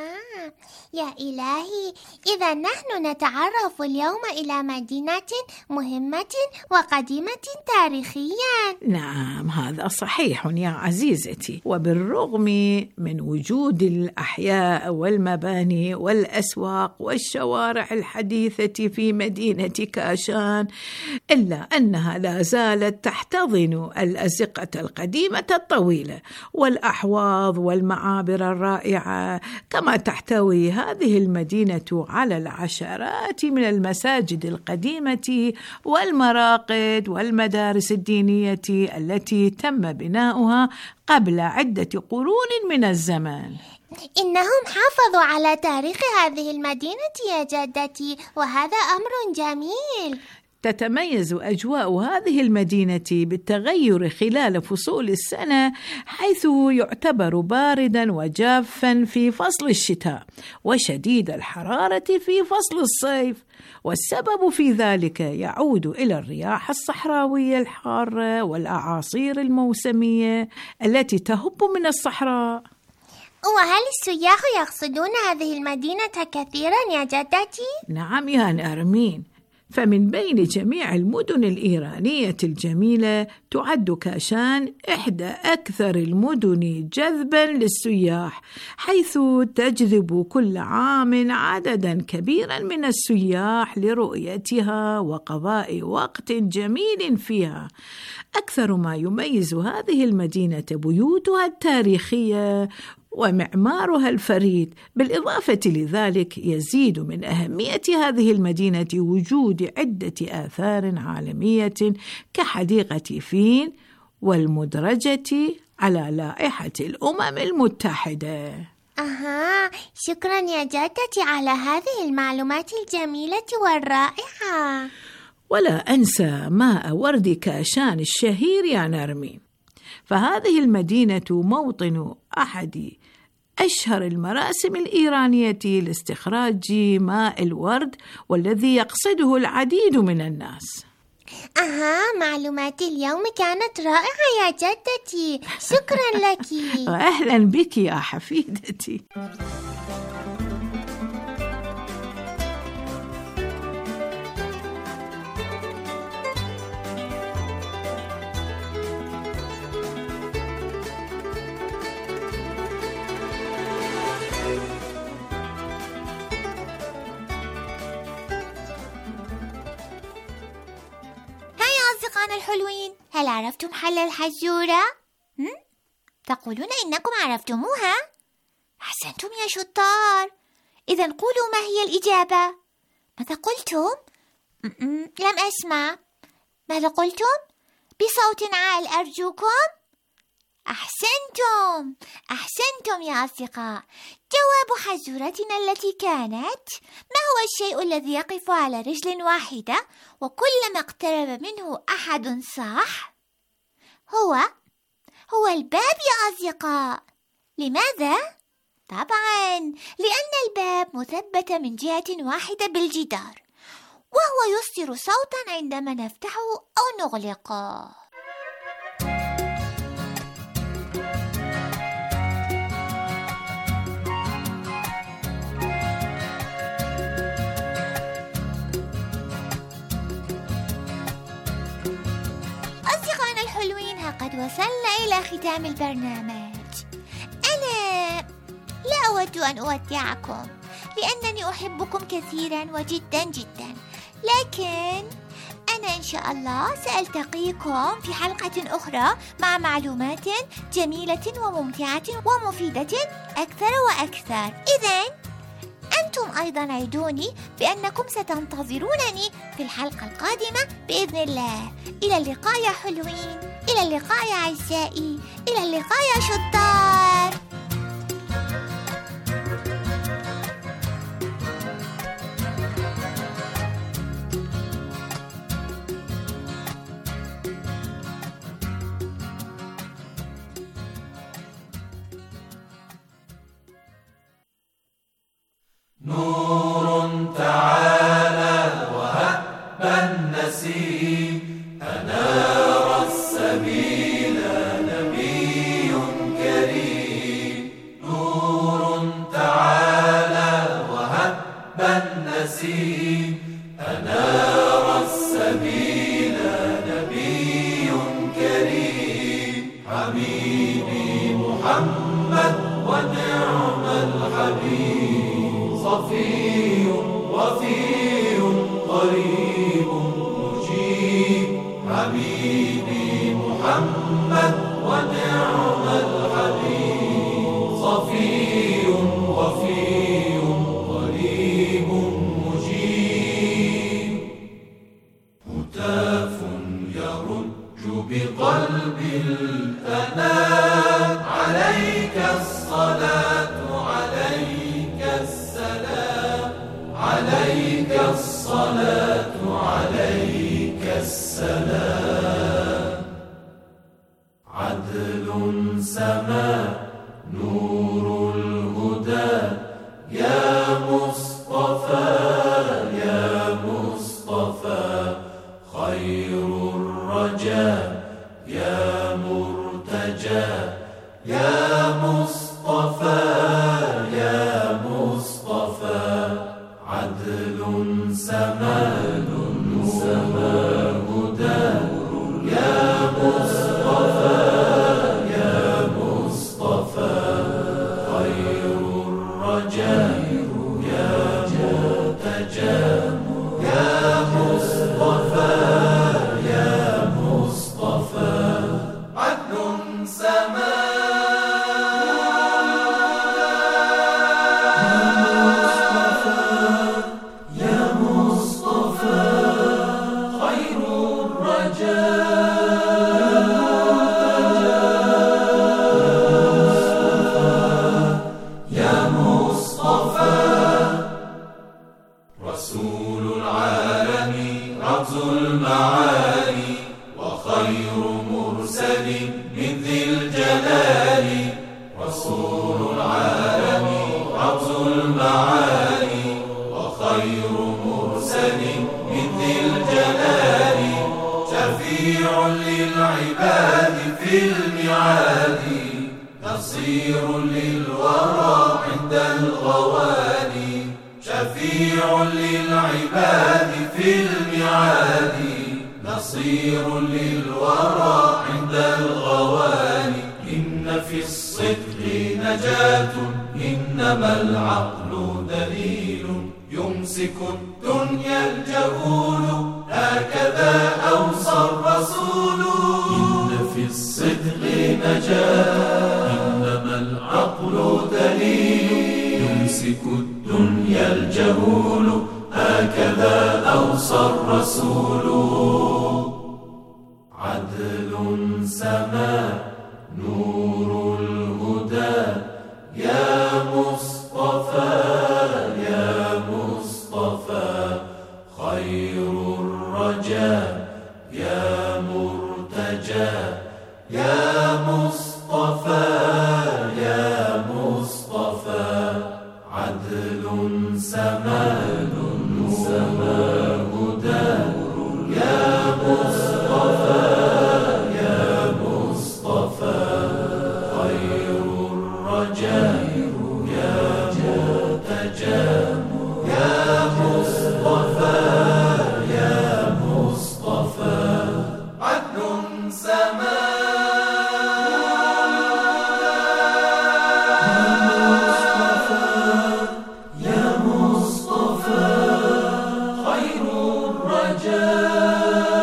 يا إلهي، إذا نحن نتعرف اليوم إلى مدينة مهمة وقديمة تاريخيا.
نعم، هذا صحيح يا عزيزتي، وبالرغم من وجود الأحياء والمباني والأسواق والشوارع الحديثة في مدينة كاشان، إلا أنها لا زالت تحتضن الأزقة القديمة الطويلة والأحواض والمعابر الرائعة، كما تحتوي هذه المدينة على العشرات من المساجد القديمة والمراقد والمدارس الدينية التي تم بناؤها قبل عدة قرون من الزمان.
إنهم حافظوا على تاريخ هذه المدينة يا جدتي، وهذا أمر جميل.
تتميز أجواء هذه المدينة بالتغير خلال فصول السنة، حيث يعتبر بارداً وجافاً في فصل الشتاء وشديد الحرارة في فصل الصيف، والسبب في ذلك يعود إلى الرياح الصحراوية الحارة والأعاصير الموسمية التي تهب من الصحراء.
وهل السياح يقصدون هذه المدينة كثيراً يا جدتي؟
نعم يا نرمين، فمن بين جميع المدن الإيرانية الجميلة تعد كاشان إحدى أكثر المدن جذباً للسياح، حيث تجذب كل عام عدداً كبيراً من السياح لرؤيتها وقضاء وقت جميل فيها. أكثر ما يميز هذه المدينة بيوتها التاريخية ومعمارها الفريد. بالإضافة لذلك يزيد من أهمية هذه المدينة وجود عدة آثار عالمية كحديقة فين والمدرجة على لائحة الأمم المتحدة.
شكرا يا جدتي على هذه المعلومات الجميلة والرائعة.
ولا أنسى ماء ورد كاشان الشهير يا نرمين، فهذه المدينة موطن أحد أشهر المراسم الإيرانية لاستخراج ماء الورد، والذي يقصده العديد من الناس.
معلومات اليوم كانت رائعة يا جدتي، شكرا لك.
أهلا بك يا حفيدتي.
أصدقائنا الحلوين، هل عرفتم حل الحزورة؟ تقولون إنكم عرفتموها؟ أحسنتم يا شطار. إذن قولوا ما هي الإجابة؟ ماذا قلتم؟ لم أسمع. ماذا قلتم؟ بصوت عال أرجوكم. أحسنتم يا أصدقاء. جواب حزورتنا التي كانت: ما هو الشيء الذي يقف على رجل واحدة وكلما اقترب منه أحد صاح؟ هو الباب يا أصدقاء. لماذا؟ طبعا لأن الباب مثبت من جهة واحدة بالجدار، وهو يصدر صوتا عندما نفتحه أو نغلقه. أصدقائنا الحلوين، قد وصلنا إلى ختام البرنامج. أنا لا أود أن أودعكم لأنني أحبكم كثيرا وجدا جدا، لكن أنا إن شاء الله سألتقيكم في حلقة أخرى مع معلومات جميلة وممتعة ومفيدة أكثر وأكثر. إذن أنتم أيضا عدوني بأنكم ستنتظرونني في الحلقة القادمة بإذن الله. إلى اللقاء يا حلوين، إلى اللقاء يا أعزائي، إلى اللقاء يا شطار.
نور تعالى وهب النسيم، أنار السبيل نبي كريم. نور تعالى وهب النسيم، أنار السبيل نبي كريم. حبيبي محمد ونعم الحبيب، صفي وفي قريب مجيب. حبيبي محمد ونعم الحبيب، صفي وفي قريب مجيب. هتاف يرج بقلب الأنام، عليك الصلاة عليك السلام، عليك الصلاة عليك السلام. عدل سما نور الهدى، يا مصطفى يا مصطفى. خير الرجاء يا مرتجى، يا مصطفى يا مصطفى. عدل سما هدى، يا مصطفى يا مصطفى. خير الرجاء يا مرتجى، يا مصطفى يا مصطفى. عدل سما للعباد في الميعاد، نصير للورى عند الغواني. شفيع للعباد في الميعاد، نصير للورى عند الغواني. إن في الصدق نجاة، إنما العقل دليل. يمسك الدنيا الجهول، هكذا أوصى الرسول. إن في الصدق نجاة، إنما العقل دليل. يمسك الدنيا الجهول، هكذا أوصى الرسول. عدل خير الرجاء يا متجام يا مصطفى يا مصطفى عدل سماء يا مصطفى خير الرجاء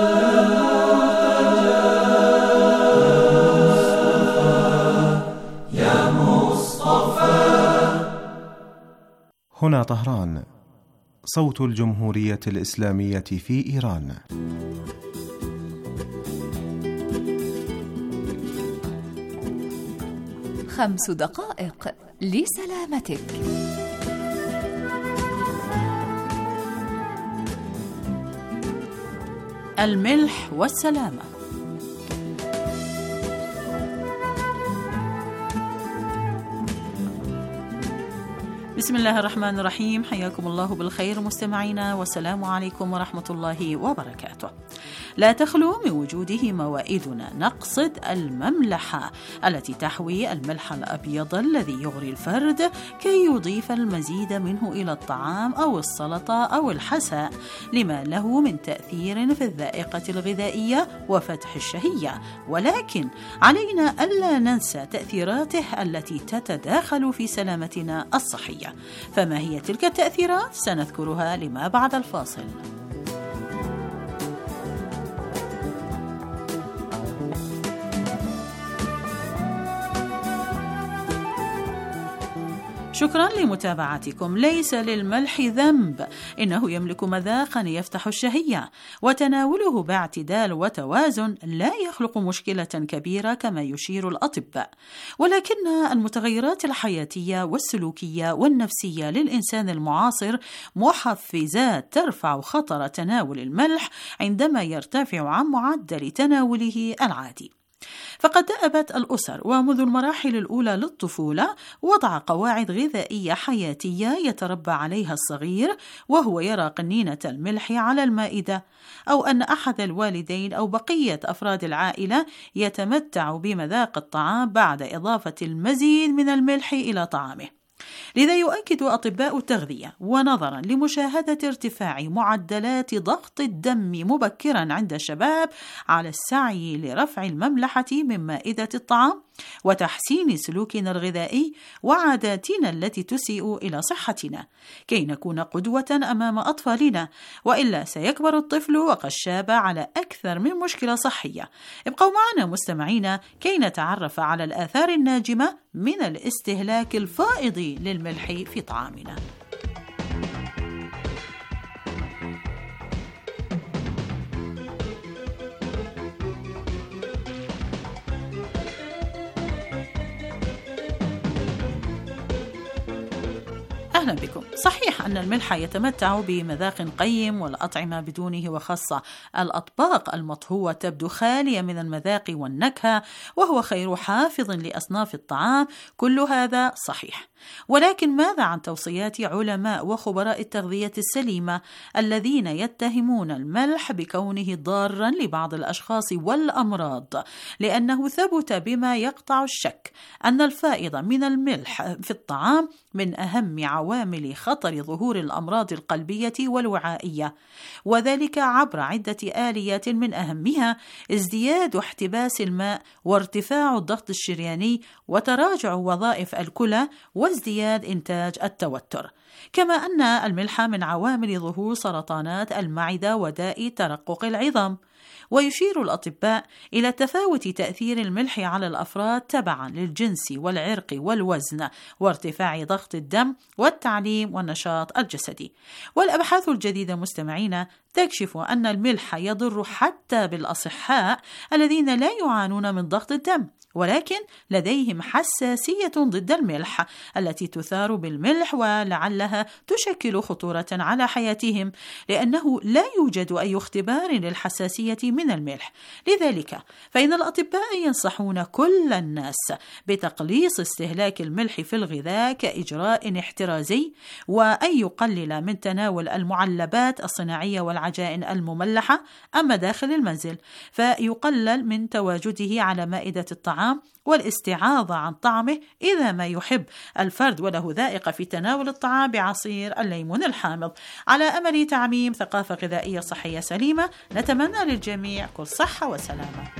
هنا طهران، صوت الجمهورية الإسلامية في إيران.
خمس دقائق لسلامتك.
الملح والسلامة. بسم الله الرحمن الرحيم، حياكم الله بالخير مستمعينا، والسلام عليكم ورحمة الله وبركاته. لا تخلو من وجوده موائدنا، نقصد المملحة التي تحوي الملح الأبيض الذي يغري الفرد كي يضيف المزيد منه إلى الطعام أو السلطة أو الحساء، لما له من تأثير في الذائقة الغذائية وفتح الشهية، ولكن علينا ألا ننسى تأثيراته التي تتداخل في سلامتنا الصحية. فما هي تلك التأثيرات؟ سنذكرها لما بعد الفاصل. شكرا لمتابعتكم. ليس للملح ذنب، إنه يملك مذاقا يفتح الشهية، وتناوله باعتدال وتوازن لا يخلق مشكلة كبيرة كما يشير الأطباء، ولكن المتغيرات الحياتية والسلوكية والنفسية للإنسان المعاصر محفزات ترفع خطر تناول الملح عندما يرتفع عن معدل تناوله العادي. فقد دأبت الأسر ومنذ المراحل الأولى للطفولة وضع قواعد غذائية حياتية يتربى عليها الصغير، وهو يرى قنينة الملح على المائدة، أو أن أحد الوالدين أو بقية أفراد العائلة يتمتع بمذاق الطعام بعد إضافة المزيد من الملح إلى طعامه. لذا يؤكد أطباء التغذية ونظرا لمشاهدة ارتفاع معدلات ضغط الدم مبكرا عند الشباب على السعي لرفع المملحة من مائدة الطعام وتحسين سلوكنا الغذائي وعاداتنا التي تسيء إلى صحتنا، كي نكون قدوة أمام أطفالنا، وإلا سيكبر الطفل وقد شاب على أكثر من مشكلة صحية. ابقوا معنا مستمعينا كي نتعرف على الآثار الناجمة من الاستهلاك الفائض للملح في طعامنا. أهلا بكم. صحيح أن الملح يتمتع بمذاق قيم والأطعمة بدونه، وخاصة الأطباق المطهوة تبدو خالية من المذاق والنكهة، وهو خير حافظ لأصناف الطعام. كل هذا صحيح، ولكن ماذا عن توصيات علماء وخبراء التغذية السليمة الذين يتهمون الملح بكونه ضارا لبعض الأشخاص والأمراض، لأنه ثبت بما يقطع الشك أن الفائض من الملح في الطعام من أهم عوامل خطر ظهور الأمراض القلبية والوعائية، وذلك عبر عدة آليات من أهمها ازدياد احتباس الماء وارتفاع الضغط الشرياني وتراجع وظائف الكلى وازدياد إنتاج التوتر، كما أن الملح من عوامل ظهور سرطانات المعدة وداء ترقق العظام. ويشير الأطباء إلى تفاوت تأثير الملح على الأفراد تبعا للجنس والعرق والوزن وارتفاع ضغط الدم والتعليم والنشاط الجسدي. والأبحاث الجديدة مستمعين تكشف أن الملح يضر حتى بالأصحاء الذين لا يعانون من ضغط الدم، ولكن لديهم حساسية ضد الملح التي تثار بالملح، ولعلها تشكل خطورة على حياتهم، لأنه لا يوجد أي اختبار للحساسية من الملح. لذلك فإن الأطباء ينصحون كل الناس بتقليص استهلاك الملح في الغذاء كإجراء احترازي، وأن يقلل من تناول المعلبات الصناعية والعادية العجائن المملحة أما داخل المنزل، فيقلل من تواجده على مائدة الطعام والاستعاضة عن طعمه إذا ما يحب الفرد وله ذائقة في تناول الطعام بعصير الليمون الحامض. على أمل تعميم ثقافة غذائية صحية سليمة، نتمنى للجميع كل صحة وسلامة.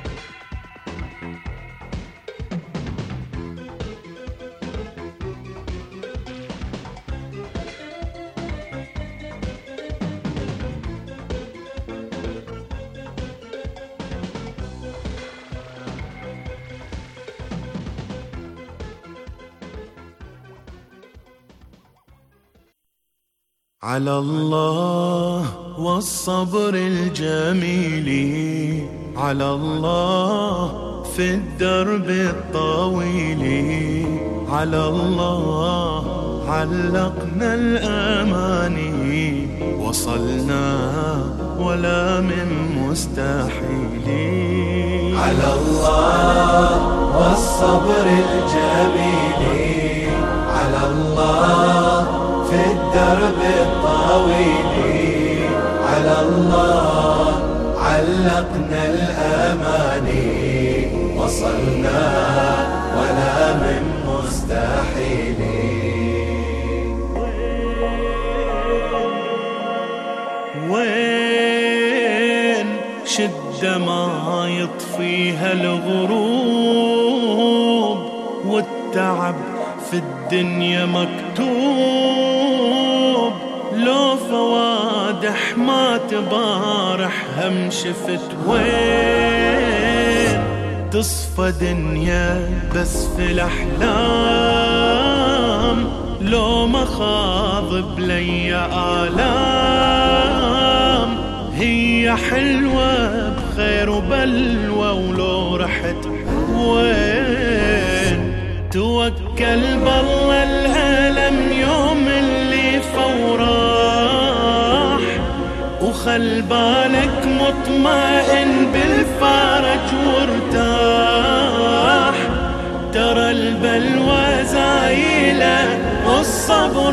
على الله والصبر الجميل، على الله في الدرب الطويل، على الله علقنا الأماني، وصلنا ولا من مستحيل. على الله والصبر الجميل، على الله في الدرب الطويل، على الله علقنا الأماني، وصلنا ولا من مستحيل. وين شدة ما يطفيها الغروب، والتعب في الدنيا مكتوب، لو فوادح ما تبارح هم شفت. وين تصفى دنيا بس في الأحلام، لو مخاضب لي آلام، هي حلوة بخير وبلوى ولو رحت. وين توكل بالله الألم يوم اللي فوراح، وخل بالك مطمئن بالفرج وارتاح، ترى البلوى زايلة والصبر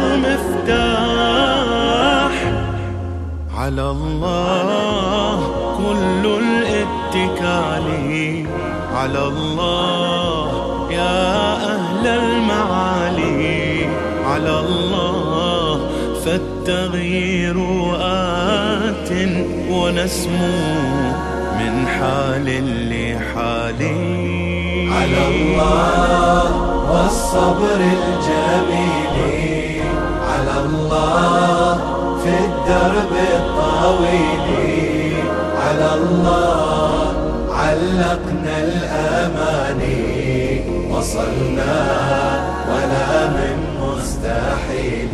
مفتاح. على الله كل الاتكال، على الله يا أهل المعالي، على الله فالتغيير آت ونسمو من حال لحال. على الله والصبر الجميل، على الله في الدرب الطويل، على الله علقنا الأماني، وصلنا ولا من مستحيل.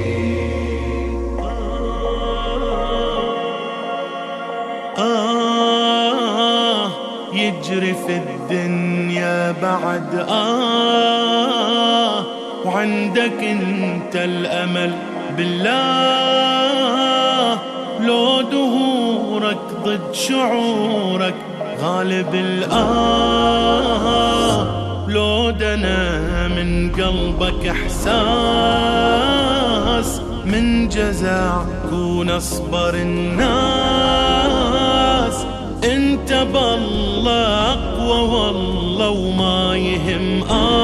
يجري في الدنيا بعد وعندك انت الأمل بالله، لو دهورك ضد شعورك غالب لو دنا من قلبك إحساس من جزع كون أصبر الناس. انت بالله أقوى والله وما يهم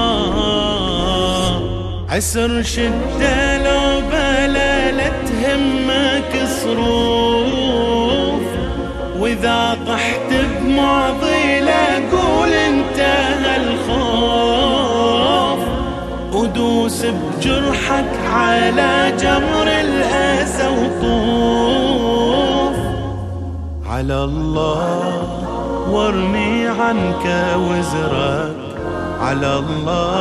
عسر شدة لو بلا لا تهمك صروف، وإذا طحت بمعضلة قول انتهى الخوف، ودوس بجرحك على جمر الأسى وطوف. على الله وارمي عنك وزرك، على الله